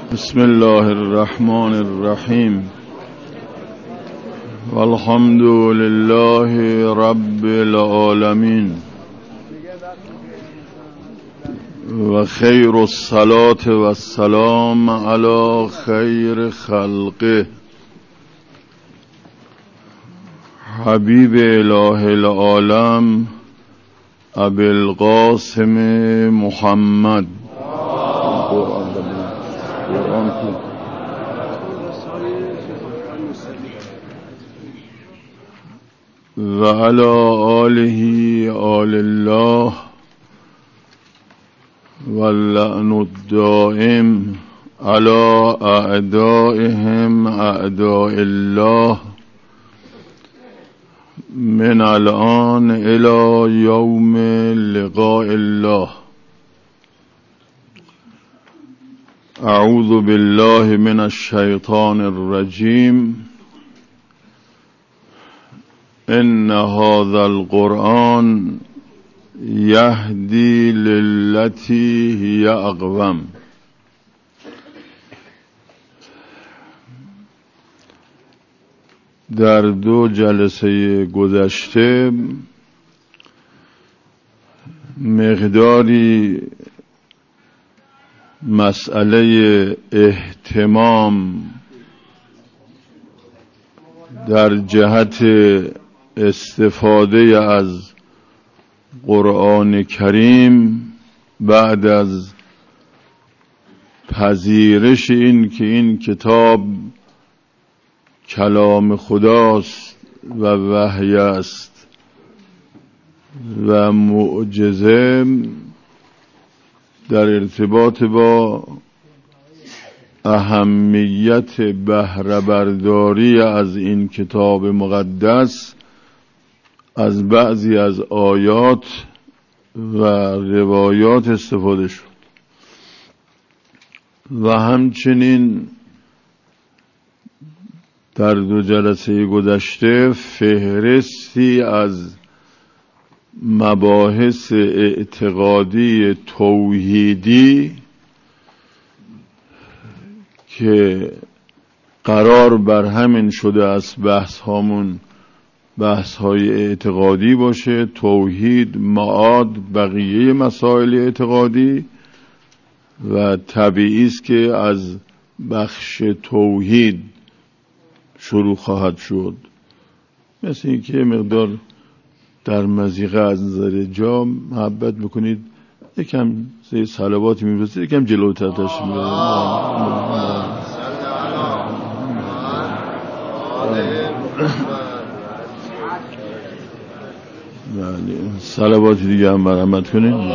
بسم الله الرحمن الرحیم والحمد لله رب العالمین و خیر الصلاة و السلام علی خیر خلقه حبیب اله العالم ابی القاسم محمد و علی آله آل الله واللعن الدائم علی اعدائهم اعداء الله من الان الى یوم لقاء الله. اعوذ بالله من الشیطان الرجیم. ان هذا القرآن یهدی للتی هی اقوم. در دو جلسه گذشته مقداری مسئله اهتمام در جهت استفاده از قرآن کریم بعد از پذیرش این که این کتاب کلام خداست و وحی است و معجزه، در ارتباط با اهمیت بهره برداری از این کتاب مقدس از بعضی از آیات و روایات استفاده شد و همچنین در دو جلسه گذشته فهرستی از مباحث اعتقادی توحیدی که قرار بر همین شده است بحث های اعتقادی باشه، توحید، معاد، بقیه مسائل اعتقادی، و طبیعی است که از بخش توحید شروع خواهد شد. مثل این که مقدار در مضیقه از نظر جا محبت بکنید یکم صلواتی می‌فرستید، یکم جلوتر تشریف بله، صلواتی دیگه هم مرحمت کنید.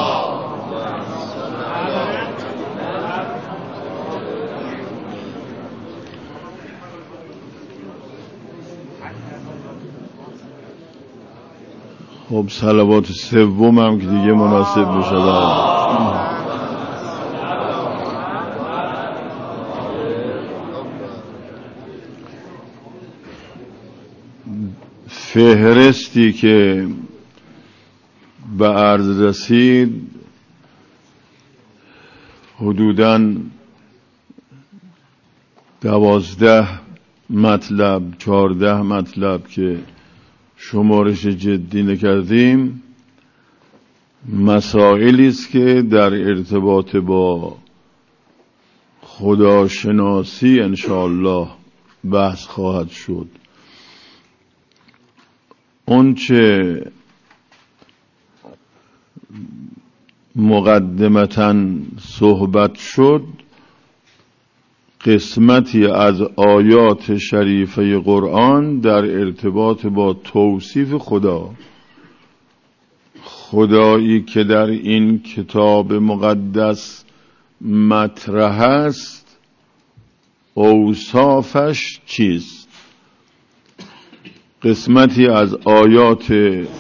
خب صلوات سوم هم که دیگه مناسب میشه. فهرستی که به عرض رسید حدوداً 12 مطلب 14 مطلب که شمارش جدی نکردیم، مسائلی است که در ارتباط با خداشناسی انشاءالله بحث خواهد شد. اون چه مقدمتاً صحبت شد قسمتی از آیات شریفه قرآن در ارتباط با توصیف خدایی که در این کتاب مقدس مطرح است، اوصافش چیست. قسمتی از آیات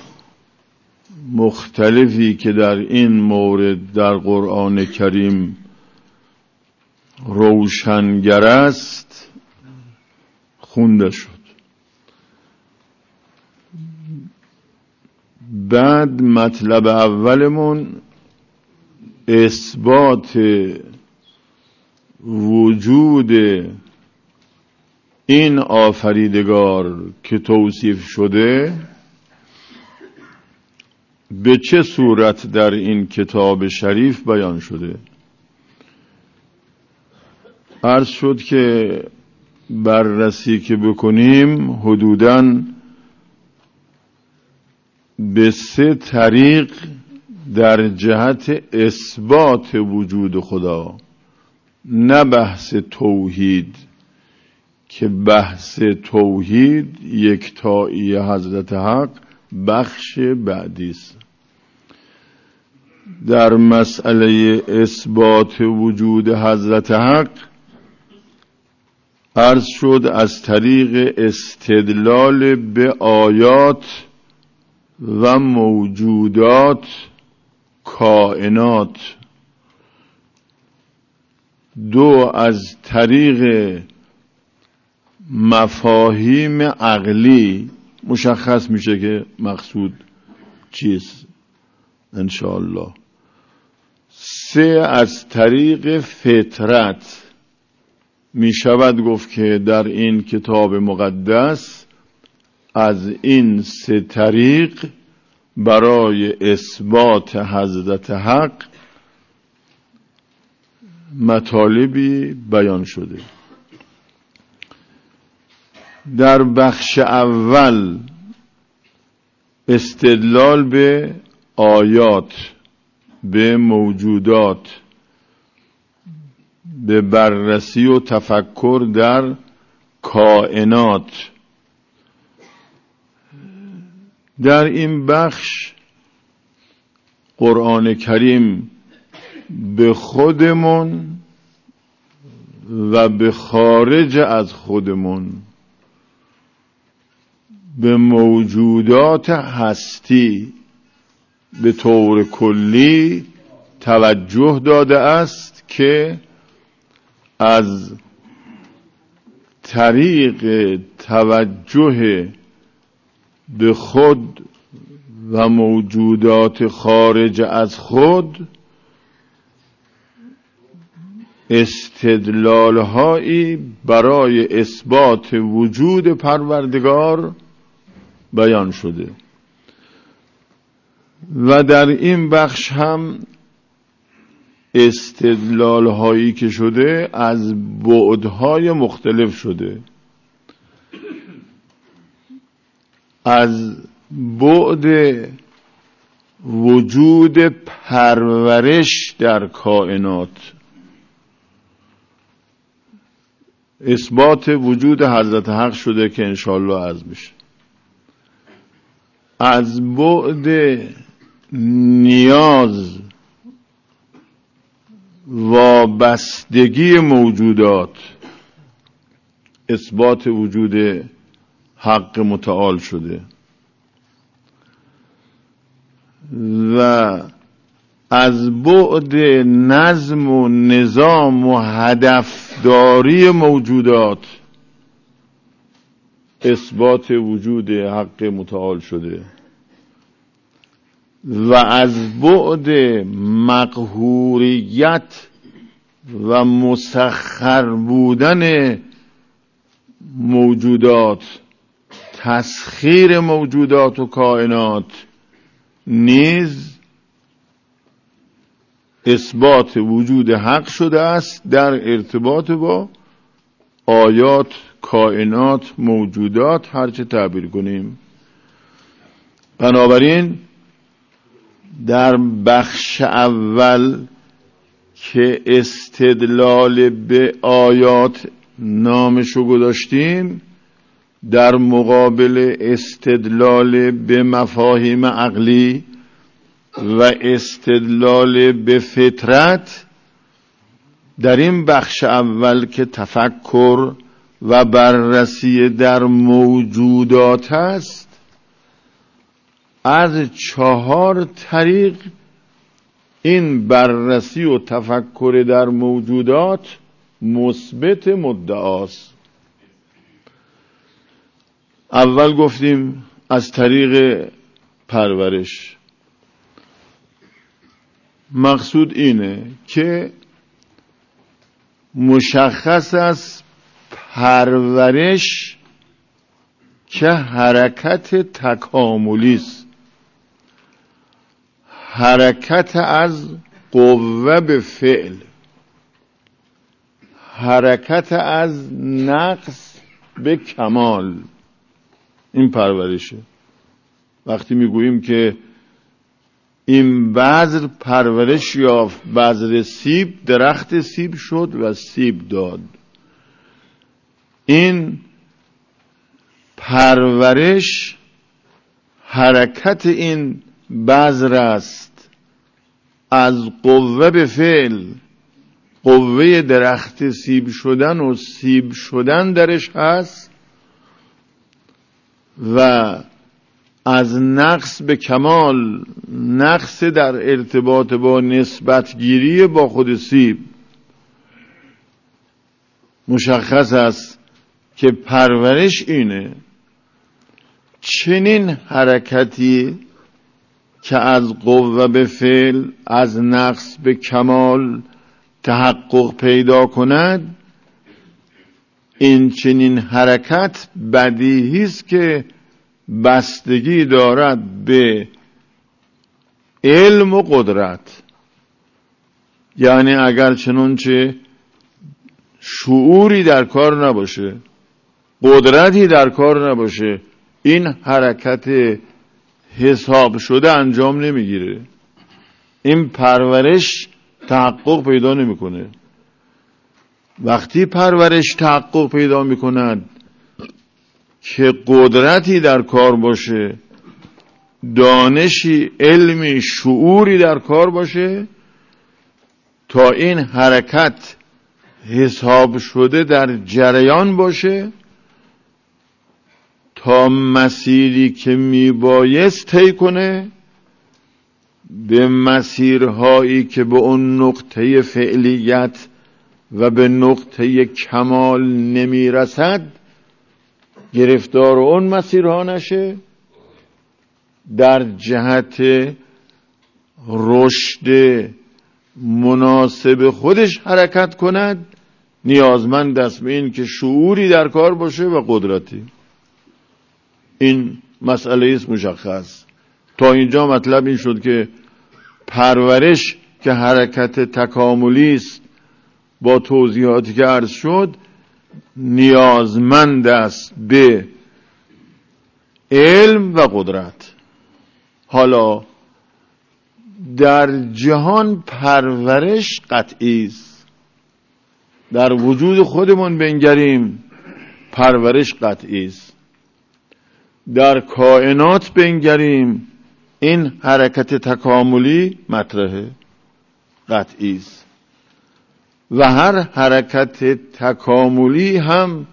مختلفی که در این مورد در قرآن کریم روشنگر است خونده شد. بعد مطلب اولمون اثبات وجود این آفریدگار که توصیف شده به چه صورت در این کتاب شریف بیان شده. عرض شد که بررسی که بکنیم حدوداً به 3 طریق در جهت اثبات وجود خدا، نه بحث توحید که بحث توحید یکتایی حضرت حق بخش بعدی است. در مسئله اثبات وجود حضرت حق عرض شد از طریق استدلال به آیات و موجودات کائنات، 2 از طریق مفاهیم عقلی مشخص میشه که مقصود چیست انشاءالله، 3 از طریق فطرت. می شود گفت که در این کتاب مقدس از این 3 طریق برای اثبات حضرت حق مطالبی بیان شده. در بخش اول استدلال به آیات، به موجودات، به بررسی و تفکر در کائنات. در این بخش قرآن کریم به خودمون و به خارج از خودمون، به موجودات هستی به طور کلی توجه داده است که از طریق توجه به خود و موجودات خارج از خود استدلال‌هایی برای اثبات وجود پروردگار بیان شده و در این بخش هم استدلال‌هایی که شده از بعدهای مختلف شده. از بعد وجود پرورش در کائنات، اثبات وجود حضرت حق شده که انشاءالله عرض میشه. از بعد نیاز، وابستگی موجودات، اثبات وجود حق متعال شده و از بعد نظم و نظام و هدفداری موجودات اثبات وجود حق متعال شده و از بعد مقهوریت و مسخر بودن موجودات، تسخیر موجودات و کائنات نیز اثبات وجود حق شده است در ارتباط با آیات، کائنات، موجودات، هرچه تعبیر کنیم. بنابراین در بخش اول که استدلال به آیات نامشو گذاشتیم، در مقابل استدلال به مفاهیم عقلی و استدلال به فطرت، در این بخش اول که تفکر و بررسی در موجودات است، از 4 طریق این بررسی و تفکر در موجودات مثبت مدعاست. اول گفتیم از طریق پرورش. مقصود اینه که مشخص است پرورش که حرکت تکاملی است، حرکت از قوه به فعل، حرکت از نقص به کمال. این پرورشه. وقتی میگوییم که این بذر پرورش یافت، بذر سیب، درخت سیب شد و سیب داد. این پرورش حرکت این بذر است از قوه به فعل. قوه درخت سیب شدن و سیب شدن درش هست و از نقص به کمال، نقص در ارتباط با نسبتگیری با خود سیب. مشخص است که پرورش اینه. چنین حرکتی که از قوه به فعل، از نقص به کمال تحقق پیدا کند، این چنین حرکت بدیهی است که بستگی دارد به علم و قدرت. یعنی اگر چنانچه شعوری در کار نباشه، قدرتی در کار نباشه، این حرکت حساب شده انجام نمیگیره. این پرورش تحقق پیدا نمیکنه. وقتی پرورش تحقق پیدا میکند که قدرتی در کار باشه، دانشی، علمی، شعوری در کار باشه، تا این حرکت حساب شده در جریان باشه، تا مسیری که میبایست طی کنه به مسیرهایی که به اون نقطه فعلیت و به نقطه کمال نمیرسد گرفتار اون مسیرها نشه، در جهت رشد مناسب خودش حرکت کند، نیازمند است به این که شعوری در کار باشه و قدرتی. این مسئله است مشخص. تا اینجا مطلب این شد که پرورش که حرکت تکاملی است، با توضیحاتی که عرض شد، نیازمند است به علم و قدرت. حالا در جهان پرورش قطعی است. در وجود خودمون بنگریم، پرورش قطعی است. در کائنات بنگریم، این حرکت تکاملی مطرحه، قطعی است. و هر حرکت تکاملی هم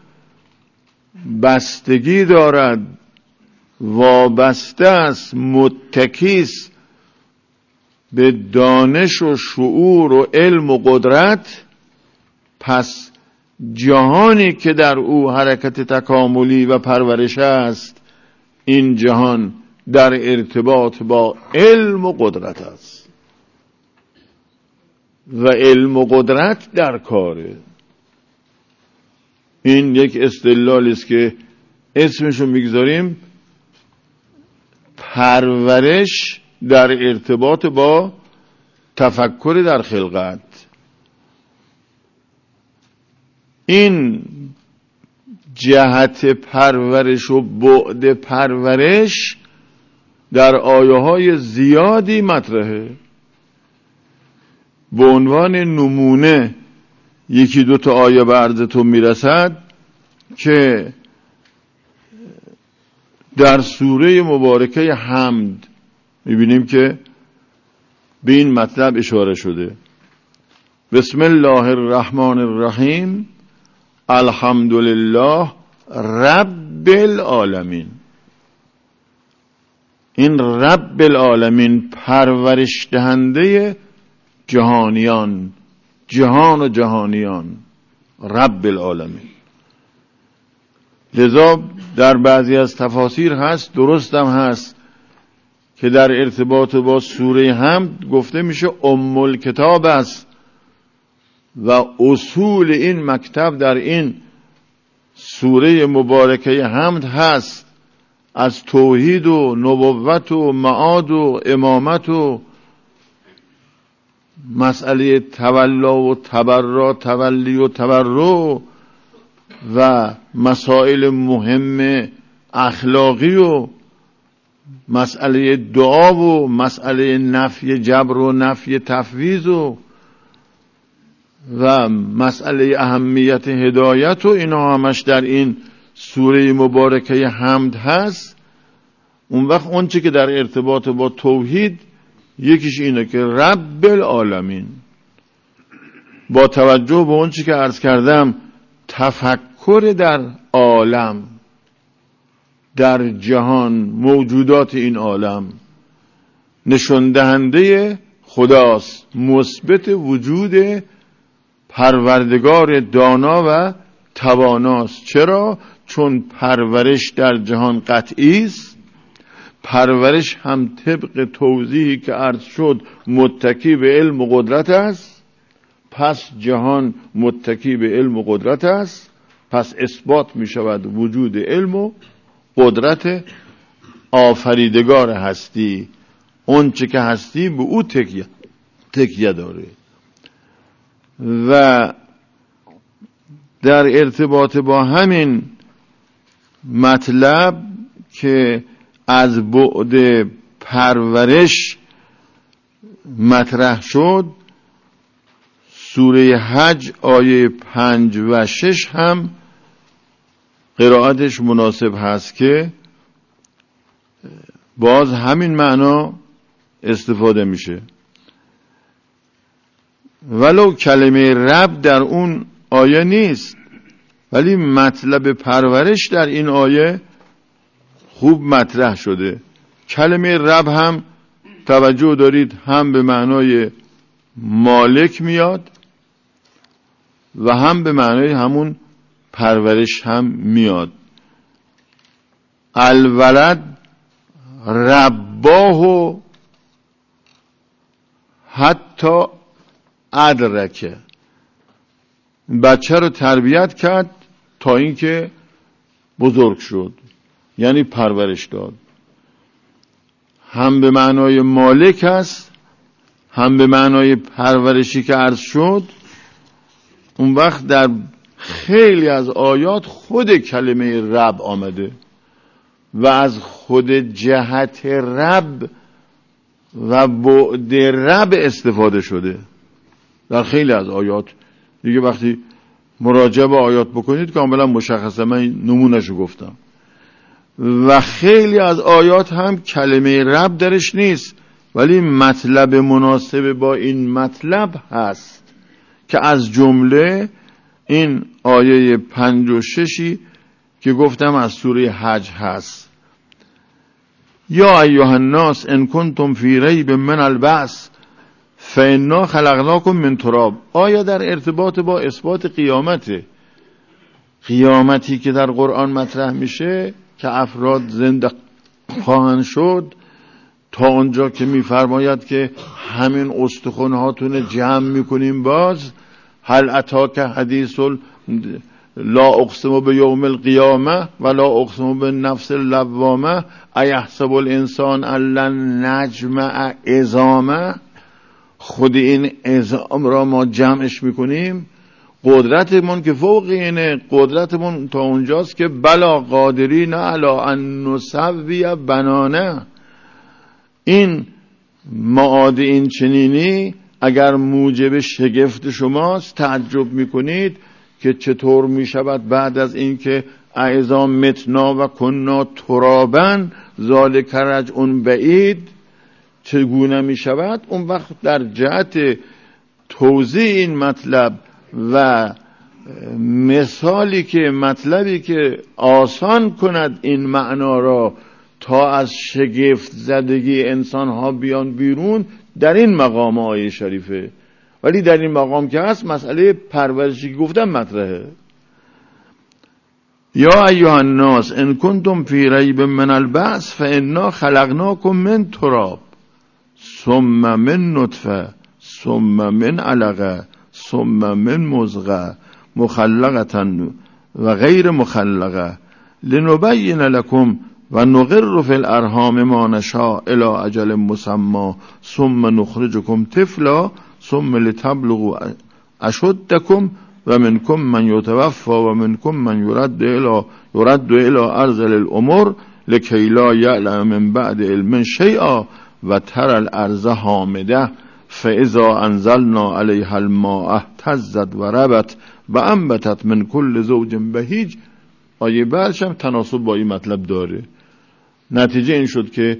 بستگی دارد، وابسته است، متکی است به دانش و شعور و علم و قدرت. پس جهانی که در او حرکت تکاملی و پرورش است، این جهان در ارتباط با علم و قدرت است و علم و قدرت در کاره. این یک استدلالی است که اسمشو میگذاریم پرورش در ارتباط با تفکر در خلقت. این جهت پرورش و بعد پرورش در آیه‌های زیادی مطرحه. به عنوان نمونه یکی دو تا آیه به عرضتون میرسد که در سوره مبارکه حمد میبینیم که به این مطلب اشاره شده. بسم الله الرحمن الرحیم الحمدلله رب العالمین. این رب العالمین پرورش دهنده جهانیان، جهان و جهانیان، رب العالمین. لذا در بعضی از تفاسیر هست، درست هم هست، که در ارتباط با سوره حمد گفته میشه ام الکتاب است، و اصول این مکتب در این سوره مبارکه حمد هست، از توحید و نبوت و معاد و امامت و مسئله تولا و تبرا، تولی و تبرع و مسائل مهم اخلاقی و مسئله دعا و مسئله نفی جبر و نفی تفویض و مسئله اهمیت هدایت و اینا همش در این سوره مبارکه حمد هست. اون وقت اون چی که در ارتباط با توحید یکیش اینه که رب العالمین، با توجه به اون چی که عرض کردم تفکر در عالم، در جهان، موجودات این عالم نشون دهنده خداست، مثبت وجود پروردگار دانا و تواناست. چرا؟ چون پرورش در جهان قطعی است. پرورش هم طبق توضیحی که عرض شد متکی به علم و قدرت است. پس جهان متکی به علم و قدرت است، پس اثبات می شود وجود علم و قدرت آفریدگار هستی. اون چه که هستی به او تکیه داره. و در ارتباط با همین مطلب که از بعد پرورش مطرح شد، سوره حج آیه 5 و 6 هم قرائتش مناسب هست که باز همین معنا استفاده میشه. ولو کلمه رب در اون آیه نیست، ولی مطلب پرورش در این آیه خوب مطرح شده. کلمه رب هم توجه دارید هم به معنای مالک میاد و هم به معنای همون پرورش هم میاد. الولد رباه حتی ادرکه، بچه رو تربیت کرد تا اینکه بزرگ شد، یعنی پرورش داد. هم به معنای مالک است، هم به معنای پرورشی که عرض شد. اون وقت در خیلی از آیات خود کلمه رب آمده و از خود جهت رب و بعد رب استفاده شده در خیلی از آیات. دیگه وقتی مراجعه به آیات بکنید کاملا مشخصه، من نمونهشو گفتم. و خیلی از آیات هم کلمه رب درش نیست، ولی مطلب مناسب با این مطلب هست که از جمله این آیه 5 و 6 که گفتم از سوره حج هست. یا ایها الناس ان کنتم فی ریب من البعث فانا خلقناکم من تراب. آیا در ارتباط با اثبات قیامتی که در قرآن مطرح میشه که افراد زنده خواهند شد، تا اونجا که میفرماید که همین استخوان‌هاتون جمع میکنیم. باز هل اتاک حدیث لا اقسم بیوم القیامه ولا اقسم بالنفس اللوامه ایحسب الانسان ان لن نجمع عظامه. خود این عظام را ما جمعش میکنیم. قدرتمون که فوق اینه، قدرتمون تا اونجاست که بلا قادرین علی ان نسوی بنانه. این معاد این چنینی اگر موجب شگفت شماست، تعجب میکنید که چطور میشود بعد از این که اعظام متنا و کنا ترابا ذالک رجع بعید، چگونه میشود؟ اون وقت در جهت توضیح این مطلب و مثالی که مطلبی که آسان کند این معنا را تا از شگفت زدگی انسان ها بیان بیرون، در این مقام آیه شریفه. ولی در این مقام که هست مسئله پرورشی که گفتم مطرحه. یا ایها الناس ان کنتم فی ریب من البعث فانا خلقناکم من تراب ثم من نطفه ثم من علقه ثم من مضغه مخلقه و غیر مخلقه لنبین لکم و نقر فی الارحام ما نشاء الی اجل مسمى ثم نخرجکم طفلا ثم لتبلغوا اشدکم و منکم من یتوفى و منکم من یرد الی ارذل الامور لکی لا یعلم من بعد علم شیئا و ترى الارض هامده فاذا انزلنا علیها الماء اهتزت و ربت و انبتت من کل زوج بهیج. آیه بعدش هم تناسب با این مطلب داره. نتیجه این شد که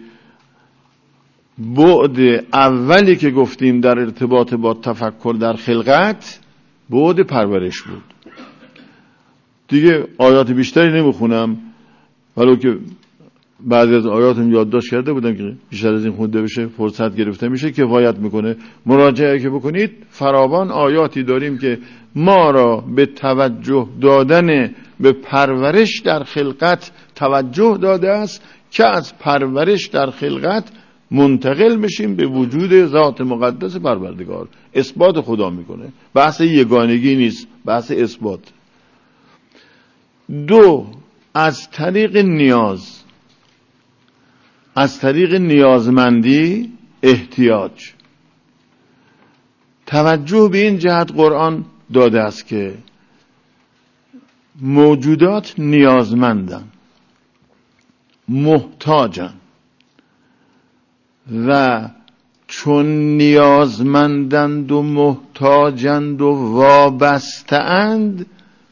بعد اولی که گفتیم در ارتباط با تفکر در خلقت بعد پرورش بود. دیگه آیات بیشتری نمیخونم، ولو که بعضی از آیاتم یادداشت کرده بودم که بیشتر از این خونده بشه فرصت گرفته میشه، کفایت میکنه. مراجعه که بکنید فراوان آیاتی داریم که ما را به توجه دادن به پرورش در خلقت توجه داده است که از پرورش در خلقت منتقل بشیم به وجود ذات مقدس پروردگار. اثبات خدا میکنه، بحث یگانگی نیست، بحث اثبات. دو، از طریق نیاز، از طریق نیازمندی، احتیاج. توجه به این جهت قرآن داده است که موجودات نیازمندن، محتاجن و چون نیازمندند و محتاجند و وابسته‌اند،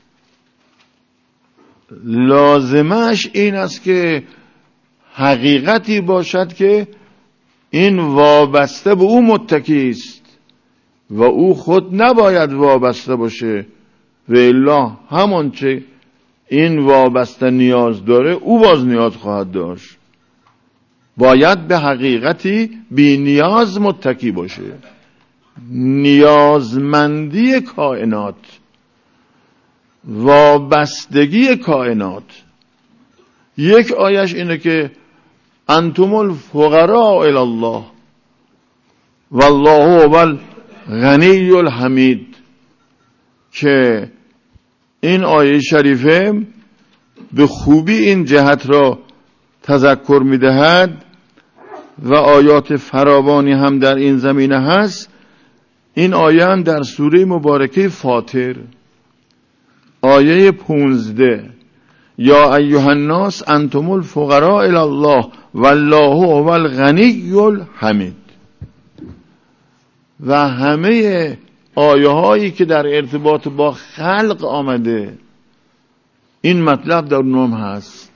لازمش این است که حقیقتی باشد که این وابسته به او متکی است و او خود نباید وابسته باشه، و الا همون چه این وابسته نیاز داره او باز نیاز خواهد داشت. باید به حقیقتی بی نیاز متکی باشه. نیازمندی کائنات، وابستگی کائنات. یک آیش اینه که انتم الفقراء الی الله والله هو الغنی الحمید، که این آیه شریفه به خوبی این جهت را تذکر می‌دهد و آیات فراوانی هم در این زمینه هست. این آیه هم در سوره مبارکه فاطر آیه 15 یا ایها الناس انتم الفقراء الی الله والله هو الغنی الحمید. و همه آیه هایی که در ارتباط با خلق آمده این مطلب در اونم هست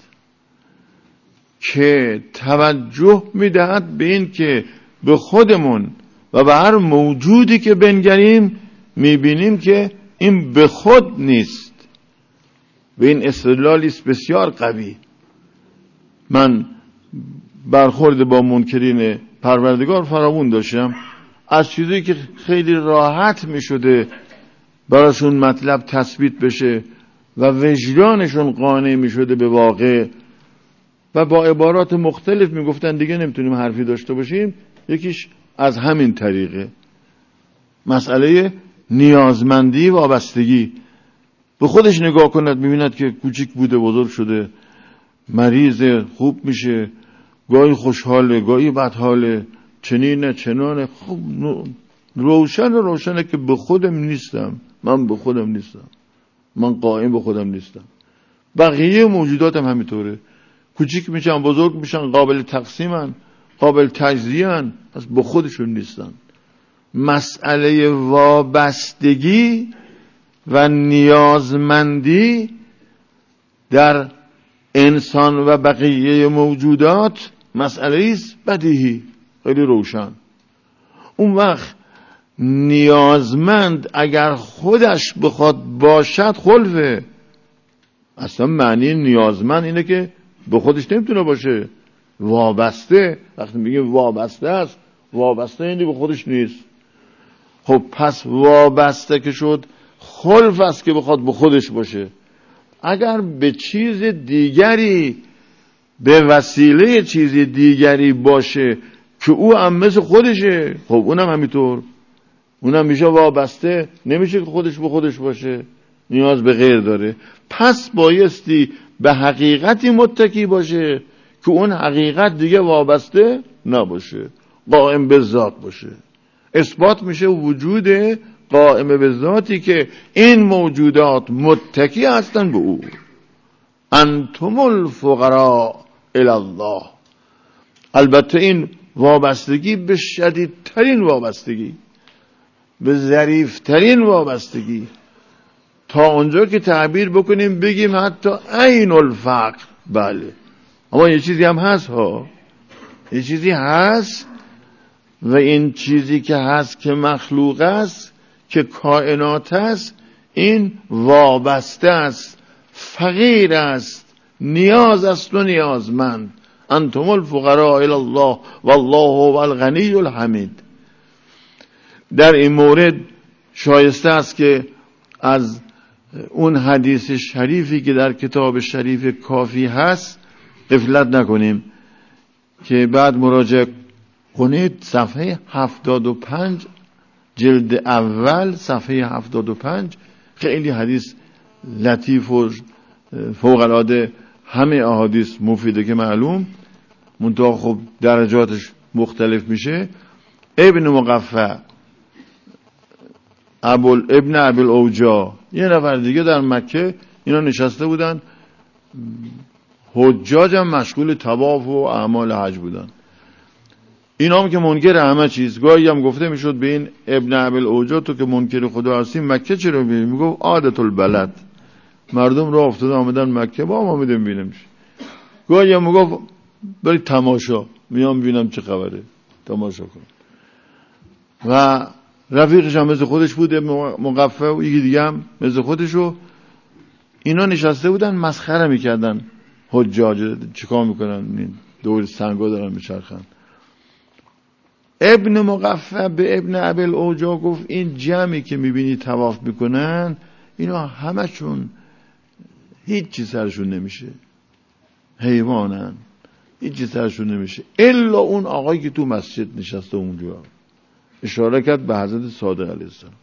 که توجه میدهد به این که به خودمون و به هر موجودی که بنگریم میبینیم که این به خود نیست. و این استدلالی است بسیار قوی. من برخورد با منکرین پروردگار فراوون داشتم، از چیزی که خیلی راحت می شده براشون مطلب تثبیت بشه و وجدانشون قانع می شده به واقع و با عبارات مختلف می گفتن دیگه نمیتونیم حرفی داشته باشیم. یکیش از همین طریقه مسئله نیازمندی و وابستگی. به خودش نگاه کند میبیند که کوچیک بوده بزرگ شده، مریضه خوب میشه، گاهی خوشحاله گاهی بدحاله، چنینه چنانه. خب روشنه که به خودم نیستم، من به خودم نیستم، من قائم به خودم نیستم. بقیه موجودات هم همینطوره، کوچیک میشن بزرگ میشن، قابل تقسیمن، قابل تجزیه‌ان، پس به خودشون نیستن. مسئله وابستگی و نیازمندی در انسان و بقیه موجودات مسئله است بدیهی، خیلی روشن. اون وقت نیازمند اگر خودش بخواد باشد خلفه. اصلا معنی نیازمند اینه که به خودش نمیتونه باشه، وابسته. وقتی میگه وابسته است، وابسته یعنی به خودش نیست. خب پس وابسته که شد خلف است که بخواد به خودش باشه. اگر به چیز دیگری به وسیله چیز دیگری باشه که او هم مثل خودشه، خب اونم همینطور. اونم میشه وابسته، نمیشه که خودش به خودش باشه، نیاز به غیر داره. پس بایستی به حقیقتی متکی باشه که اون حقیقت دیگه وابسته نباشه، قائم به ذات باشه. اثبات میشه وجود قائم به ذاتی که این موجودات متکی هستن به او. انتم الفقراء الی الله. البته این وابستگی به شدیدترین وابستگی، به ظریفترین وابستگی، تا اونجا که تعبیر بکنیم بگیم حتی عین الفقر. بله، اما یه چیزی هم هست ها، یه چیزی هست و این چیزی که هست که مخلوق است، که کائنات است، این وابسته است، فقیر است، نیاز است و نیازمند. انتم الفقراء الی الله والله هو الغنی الحمید. در این مورد شایسته است که از اون حدیث شریفی که در کتاب شریف کافی هست غفلت نکنیم که بعد مراجعه کنید. صفحه 75 جلد اول صفحه 75 خیلی حدیث لطیف و فوق العاده، همه احادیث مفیده که معلوم، منتها خب درجاتش مختلف میشه. ابن مقفع ابن ابی الاوجاع، یه نفر دیگه در مکه، اینا نشسته بودن، حجاج هم مشغول طواف و اعمال حج بودن. اینا هم که منکر همه چیز، گاهی هم گفته میشد به این ابن ابی الاوجاع تو که منکر خدا هستی مکه چرا میری؟ میگفت عادت البلد، مردم راه افتاده آمدن مکه، با ما میدیم ببینیم. گاهی هم میگفت برید تماشا، میام ببینم چه خبره، تماشا کن. و رفیقش هم مثل خودش بود، مقفع، و یکی دیگه هم مثل خودشو. اینا نشسته بودن مسخره میکردن حجاج، چیکار میکنن دور سنگا دارن میچرخن. ابن مقفع به ابن ابی الاوجاع گفت این جمعی که میبینی طواف میکنن اینا همشون هیچ چیز سرشون نمیشه، حیوانن، هیچ چیز سرشون نمیشه الا اون آقایی که تو مسجد نشسته اونجا. اشاره کرد به حضرت صادق علیه السلام.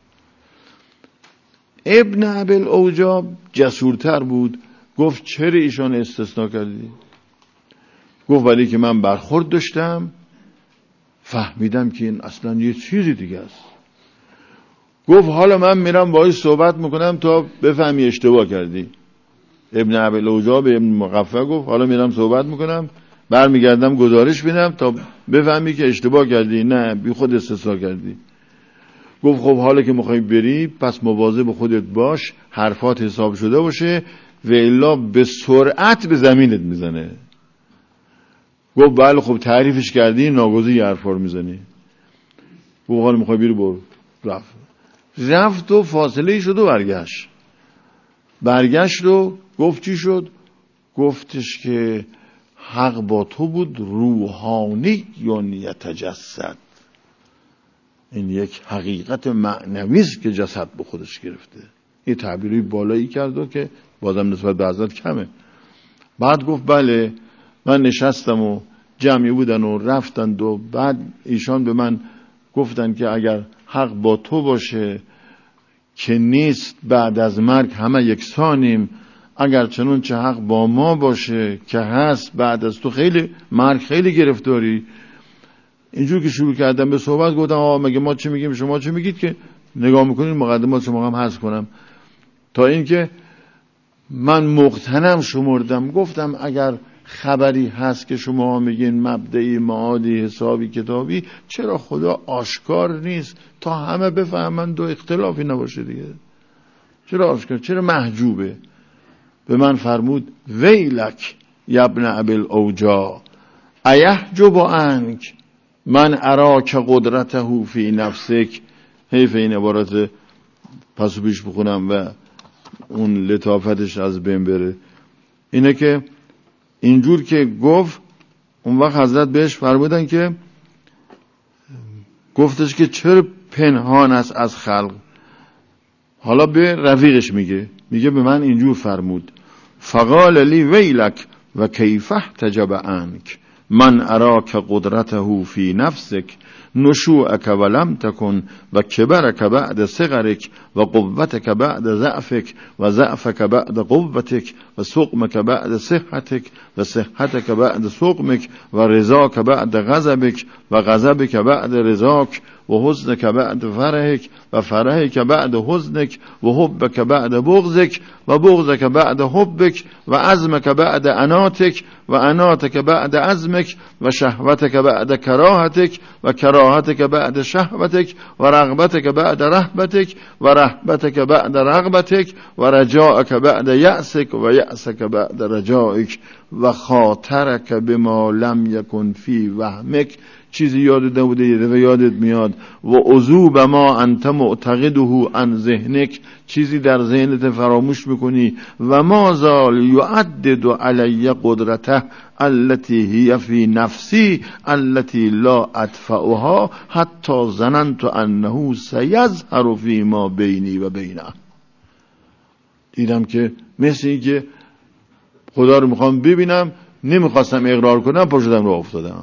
ابن ابی الاوجاع جسورتر بود، گفت چرا ایشان استثناء کردی؟ گفت ولی که من برخورد داشتم فهمیدم که این اصلا یه چیزی دیگه است. گفت حالا من میرم باهاش صحبت میکنم تا بفهمی اشتباه کردی. ابن ابی الاوجاع به ابن مقفع گفت حالا میرم صحبت میکنم، برمیگردم گزارش میدم تا بفهمی که اشتباه کردی، نه بی خود استثناء کردی. گفت خب حالا که میخوای بری پس مواظب خودت باش، حرفات حساب شده باشه و الا به سرعت به زمینت میزنه. گفت بله خب تعریفش کردی، ناگزیر حرفا رو میزنی. گفت حالا میخوای بری برو. رفت و فاصله شد و برگشت و گفت چی شد؟ گفتش که حق با تو بود، روحانی یا یتجسد. این یک حقیقت معنوی است که جسد به خودش گرفته. این تعبیری بالایی کرد و که بازم نسبت به حضرت کمه. بعد گفت بله من نشستم و جمعی بودن و رفتند و بعد ایشان به من گفتن که اگر حق با تو باشه که نیست بعد از مرگ همه یکسانیم، اگر چنون چه حق با ما باشه که هست بعد از تو خیلی مرگ خیلی گرفتاری. اینجور که شروع کردم به صحبت گفتم آقا مگه ما چی میگیم شما چی میگید که نگاه میکنید مقدمات شما هم حذف کنم، تا اینکه من مقتنم شمردم. گفتم اگر خبری هست که شما میگین مبدئی معادی حسابی کتابی، چرا خدا آشکار نیست تا همه بفهمند و اختلافی نباشه دیگه؟ چرا آشکار، چرا محجوبه؟ به من فرمود ویلک یبن ابی الاوجاع ایحجب عنک من اراک قدرته فی نفسک. حیف این عبارت پسو پیش بخونم و اون لطافتش از بین بره. اینه که اینجور که گفت اون وقت حضرت بهش فرمودن که گفتش که چرا پنهان است از خلق. حالا به رفیقش میگه به من اینجور فرمود فقال لی ویلک و کیف احتجب عنک من اراک قدرته فی نفسک نشوءك ولم تكن و کبرك بعد صغرك و قوتك بعد ضعفك و ضعفك بعد قوتك و سقمك بعد صحتك و صحتك بعد سقمك و رضاك بعد غضبك و غضبك بعد رضاك و حزنك بعد فرحك و فرحك بعد حزنك و حبك بعد بغضك و بغضك بعد حبك و عزمك بعد عناتك و عناتك بعد عزمك و شهوتك بعد كراهتك و كراهتك بعد شهوتك و رغبتك بعد رهبتك و رهبتك بعد رغبتك و رجاءك بعد يأسك و يأسك بعد رجائك و خاطرك بما لم يكن في وهمك. چیزی یادت نبوده یه دفعه یادت میاد. و عذوب ما انت معتقده عن ذهنک، چیزی در ذهنت فراموش میکنی. و ما زال یعدد علی قدرته التي هي في نفسی التي لا ادفعها حتی ظننت انه سیظهر فيما بینی و بینه. دیدم که مثل این که خدا رو میخوام ببینم، نمیخواستم اقرار کنم، پا شدم رو افتادم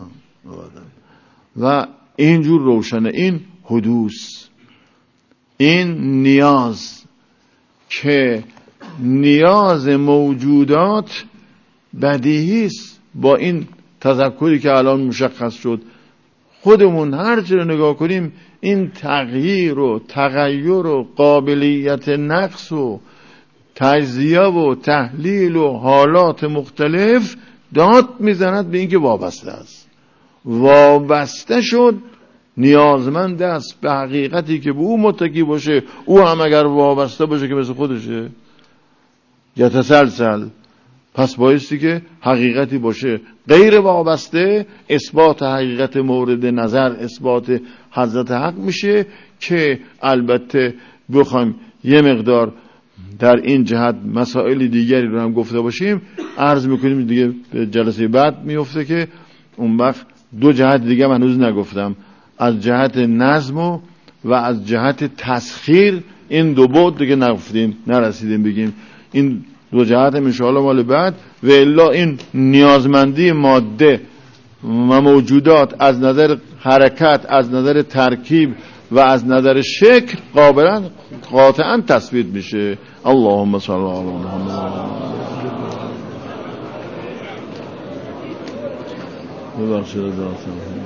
و اینجور روشنه. این حدوث، این نیاز که نیاز موجودات بدیهی است. با این تذکری که الان مشخص شد، خودمون هر چی رو نگاه کنیم این تغییر و تغییر و قابلیت نقص و تجزیه و تحلیل و حالات مختلف داد میزند به اینکه وابسته است. وابسته شد، نیازمند است به حقیقتی که به او متکی باشه. او هم اگر وابسته باشه که مثل خودشه یا تسلسل، پس بایستی که حقیقتی باشه. غیر وابسته اثبات حقیقت مورد نظر اثبات حضرت حق میشه که البته بخوایم یه مقدار در این جهت مسائل دیگری رو هم گفته باشیم عرض میکنیم دیگه جلسه بعد میفته که اون وقت دو جهت دیگه من هنوز نگفتم، از جهت نظم و از جهت تسخیر. این دو بعد دیگه نگفتیم، نرسیدیم بگیم. این دو جهت هم انشاءالله مال بعد. و الا این نیازمندی ماده و موجودات از نظر حرکت، از نظر ترکیب و از نظر شکل قاطعا تثبیت میشه. اللهم صل علی محمد. ببخشید